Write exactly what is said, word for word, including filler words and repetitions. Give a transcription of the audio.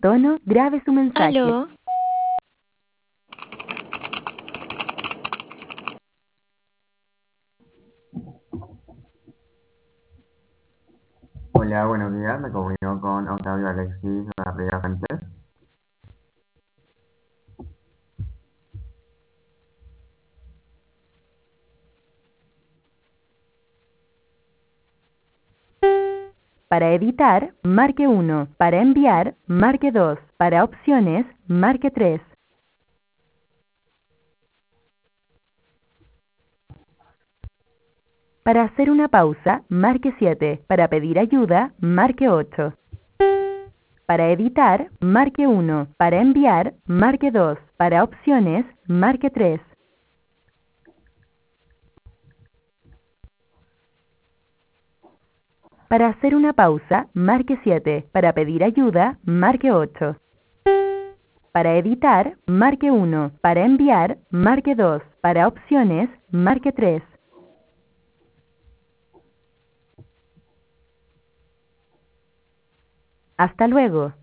tono, grabe su mensaje. Aló. Hola, buenos días. Me comunico con Octavio Alexis Garriga Sánchez. Para editar, marque uno. Para enviar, marque dos. Para opciones, marque tres. Para hacer una pausa, marque siete. Para pedir ayuda, marque ocho. Para editar, marque uno. Para enviar, marque dos. Para opciones, marque tres. Para hacer una pausa, marque siete. Para pedir ayuda, marque ocho. Para editar, marque uno. Para enviar, marque dos. Para opciones, marque tres. Hasta luego.